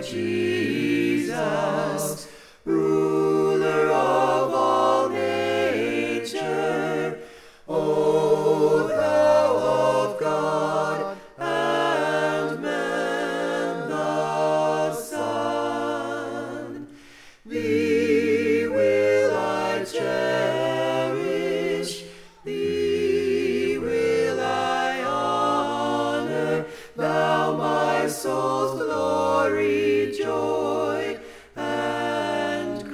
Lord Jesus, ruler of all nature, O thou of God and man the Son, thee will I cherish, thee will I honor, thou my soul's glory, joy, and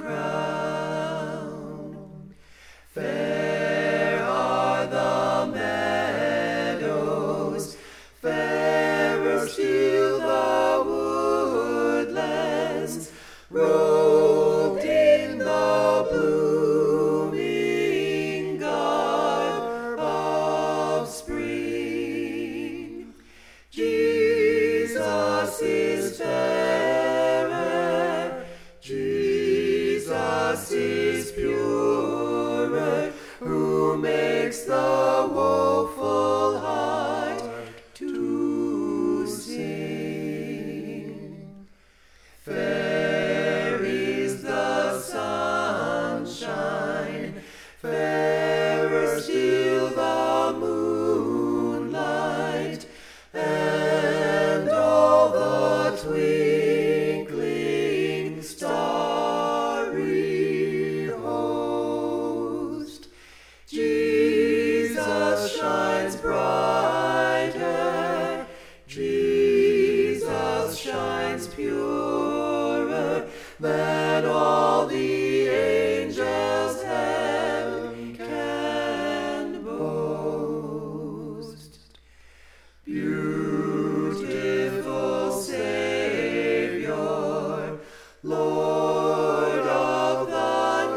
crown. Fair are the meadows, fairer still the woodlands, robed in the blooming garb of spring. Jesus is fairer, Jesus is purer, who makes the woeful heart to sing. Fair is the sunshine, fairer still the moonlight, and all the twinkling starry host. Jesus shines brighter, Jesus shines purer than all the angels heaven can boast. Beautiful Savior, Lord of the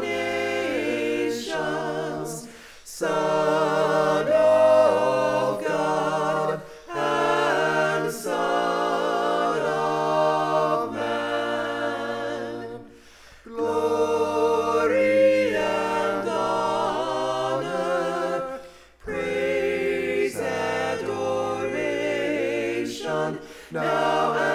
nations, Son of God and Son of man, glory and honor, praise, adoration, now